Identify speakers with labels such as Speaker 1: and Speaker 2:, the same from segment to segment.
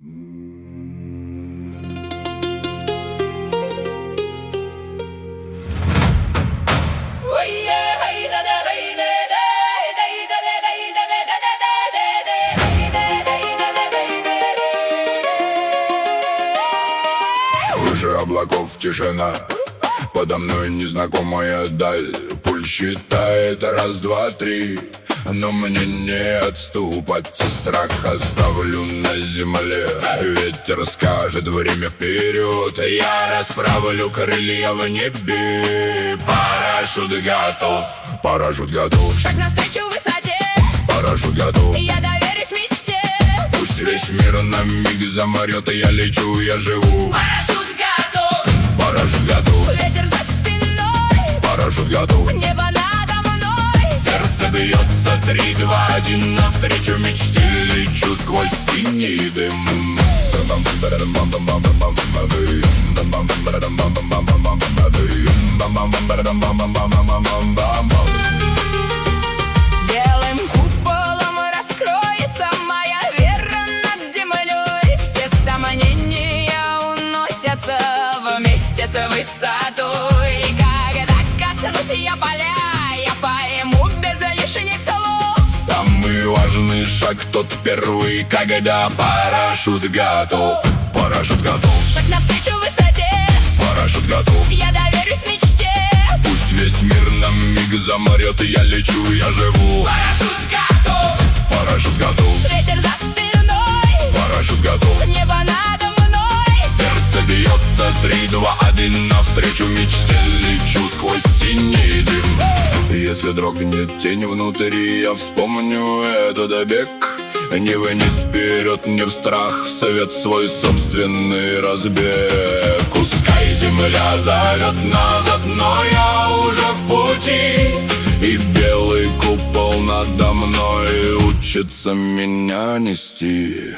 Speaker 1: Выше облаков тишина, подо мной незнакомая даль. Пульс считает раз, два, три, но мне не отступать. Страх оставлю на земле. Ветер скажет время вперед. Я расправлю крылья в небе. Парашют готов, парашют готов.
Speaker 2: Шаг навстречу высоте,
Speaker 1: парашют готов.
Speaker 2: я доверюсь мечте.
Speaker 1: Пусть весь мир на миг замрет, и я лечу, я живу.
Speaker 2: Парашют готов,
Speaker 1: Парашют готов,
Speaker 2: ветер за спиной,
Speaker 1: парашют готов.
Speaker 2: небо надо мной.
Speaker 1: Сердце бьется 3, 2, 1. Навстречу мечте лечу сквозь синий дым.
Speaker 2: Белым куполом раскроется моя вера над землей. Все сомнения уносятся вместе с высотой. Когда коснусь я поля, я пойму без лишних слов.
Speaker 1: Самый важный шаг тот первый, когда парашют готов. Парашют готов,
Speaker 2: Шаг навстречу высоте,
Speaker 1: парашют готов.
Speaker 2: я доверюсь мечте.
Speaker 1: Пусть весь мир на миг замрет, и я лечу, я живу.
Speaker 2: Парашют готов,
Speaker 1: Парашют готов,
Speaker 2: ветер за спиной,
Speaker 1: парашют готов.
Speaker 2: небо надо мной.
Speaker 1: Сердце бьется 3, 2, 1. Навстречу мечте лечу сквозь синий дым. Если дрогнет тень внутри, я вспомню этот бег. Не вниз вперед, не в страх, в свет свой собственный разбег. Пускай земля зовет назад, но я уже в пути. И белый купол надо мной учится меня нести.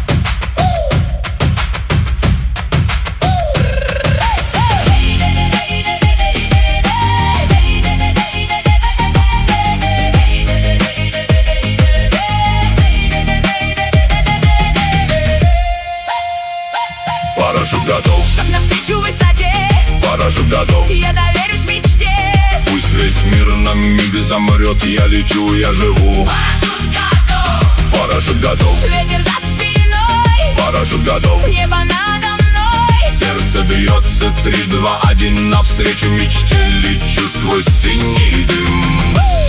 Speaker 1: Парашют готов,
Speaker 2: Шаг навстречу высоте,
Speaker 1: парашют готов.
Speaker 2: я доверюсь мечте.
Speaker 1: Пусть весь мир на миг замрет, я лечу, я живу.
Speaker 2: Парашют готов,
Speaker 1: Парашют готов,
Speaker 2: ветер за спиной,
Speaker 1: парашют готов.
Speaker 2: небо надо мной.
Speaker 1: Сердце бьется 3, 2, 1. Навстречу мечте лечу сквозь синий дым.